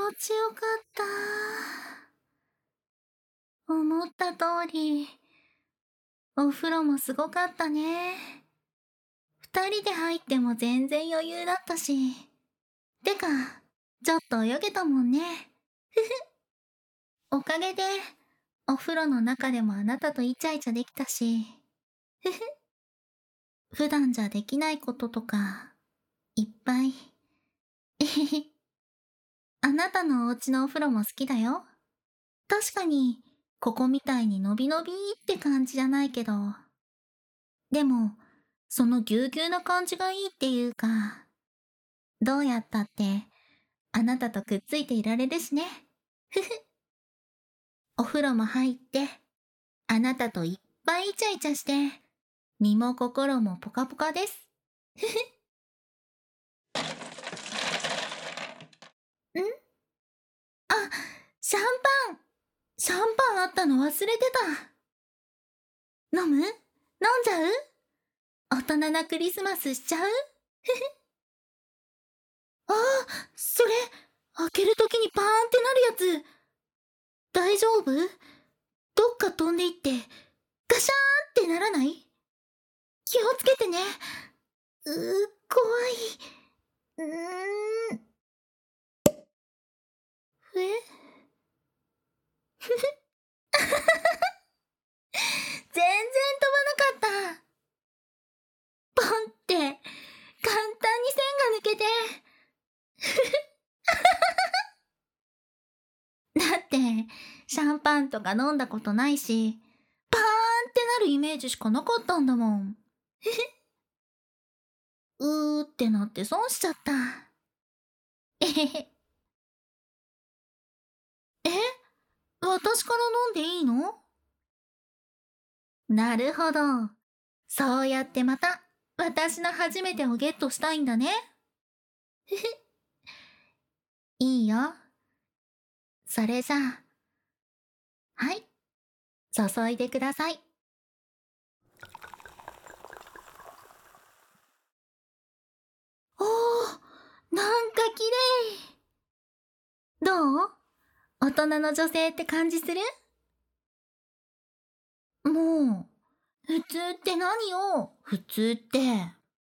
ちよかった。思った通り、お風呂もすごかったね。二人で入っても全然余裕だったし。てか、ちょっと泳げたもんね。ふふ。おかげで、お風呂の中でもあなたとイチャイチャできたし。ふふ。普段じゃできないこととか、いっぱい。えへへ。あなたのお家のお風呂も好きだよ。確かに、ここみたいにのびのびって感じじゃないけど。でも、そのぎゅうぎゅうな感じがいいっていうか、どうやったって、あなたとくっついていられるしね。ふふ。お風呂も入って、あなたといっぱいイチャイチャして、身も心もポカポカです。ふふ。んあ、シャンパンシャンパンあったの忘れてた。飲む飲んじゃう？大人なクリスマスしちゃう？ふふ。ああ、それ、開けるときにパーンってなるやつ。大丈夫？どっか飛んでいって、ガシャーンってならない？気をつけてね。怖い。ふふ。全然飛ばなかった。ポンって、簡単に線が抜けて。だって、シャンパンとか飲んだことないし、パーンってなるイメージしかなかったんだもん。うーってなって損しちゃった。えへへ。え？私から飲んでいいの？なるほど。そうやってまた、私の初めてをゲットしたいんだね。ふふ。いいよ。それじゃあ、はい、注いでください。おー、なんか綺麗。どう？大人の女性って感じする？もう、普通って何よ、普通って。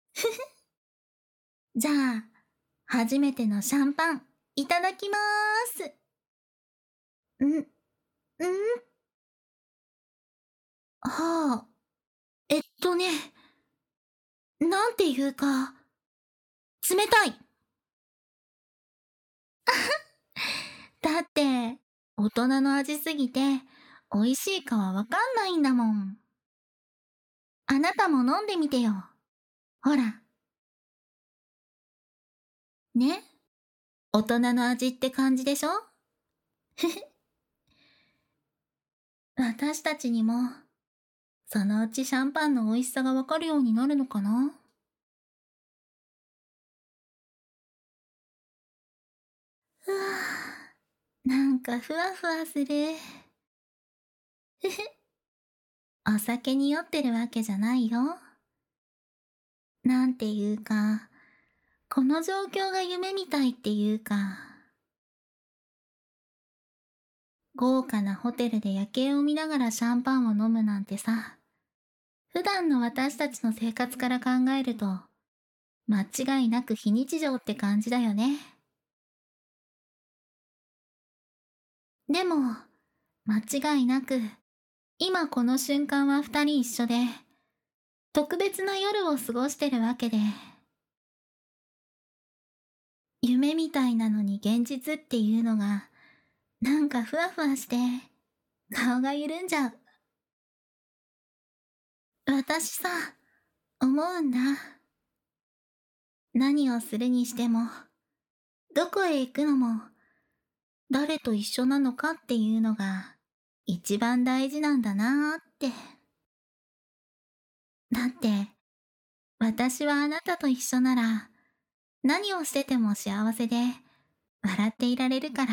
じゃあ、初めてのシャンパン、いただきまーす。はあ、ね、なんていうか、冷たい。だって、大人の味すぎて、美味しいかはわかんないんだもん。あなたも飲んでみてよ。ほら。ね、大人の味って感じでしょ？ふふ。私たちにも、そのうちシャンパンの美味しさがわかるようになるのかな？ふわぁ、なんかふわふわする。ふふ。お酒に酔ってるわけじゃないよ。なんていうか、この状況が夢みたいっていうか、豪華なホテルで夜景を見ながらシャンパンを飲むなんてさ、普段の私たちの生活から考えると、間違いなく非日常って感じだよね。でも、間違いなく、今この瞬間は二人一緒で、特別な夜を過ごしてるわけで、夢みたいなのに現実っていうのが、なんかふわふわして、顔が緩んじゃう。私さ、思うんだ。何をするにしても、どこへ行くのも、誰と一緒なのかっていうのが、一番大事なんだなーって。だって、私はあなたと一緒なら、何をしてても幸せで、笑っていられるから。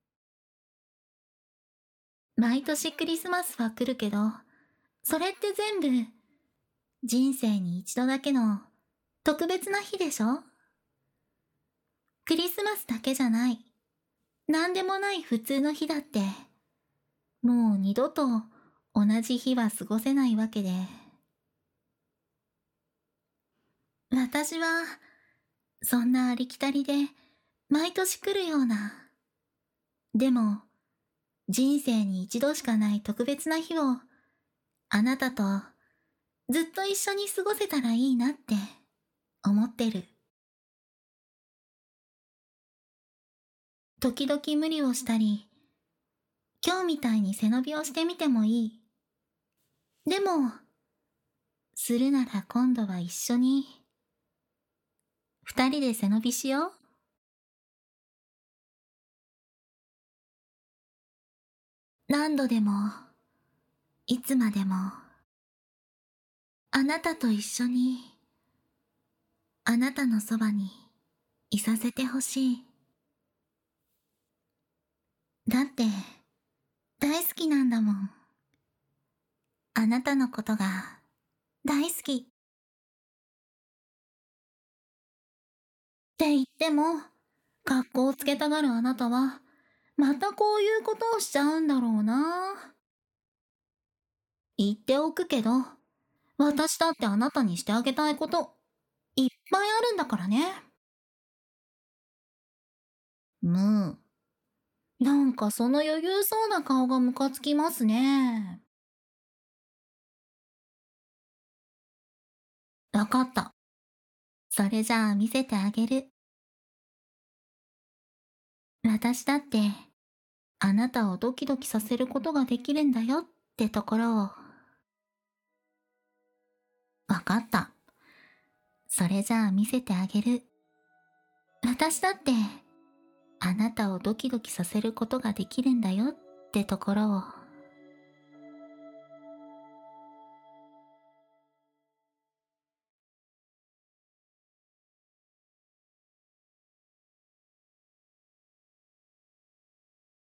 毎年クリスマスは来るけど、それって全部、人生に一度だけの特別な日でしょ？クリスマスだけじゃない。 なんでもない普通の日だって、もう二度と同じ日は過ごせないわけで。私は、そんなありきたりで、毎年来るような。でも、人生に一度しかない特別な日を、あなたとずっと一緒に過ごせたらいいなって思ってる。時々無理をしたり、今日みたいに背伸びをしてみてもいい。でも、するなら今度は一緒に、二人で背伸びしよう。何度でも、いつまでも、あなたと一緒に、あなたのそばにいさせてほしい。だって、大好きなんだもん。あなたのことが大好き。って言っても、格好をつけたがるあなたは、またこういうことをしちゃうんだろうな。言っておくけど、私だってあなたにしてあげたいこと、いっぱいあるんだからね。むなんかその余裕そうな顔がムカつきますね。わかった。それじゃあ見せてあげる。私だって、あなたをドキドキさせることができるんだよってところを。わかった。それじゃあ見せてあげる。私だって、あなたをドキドキさせることができるんだよってところを。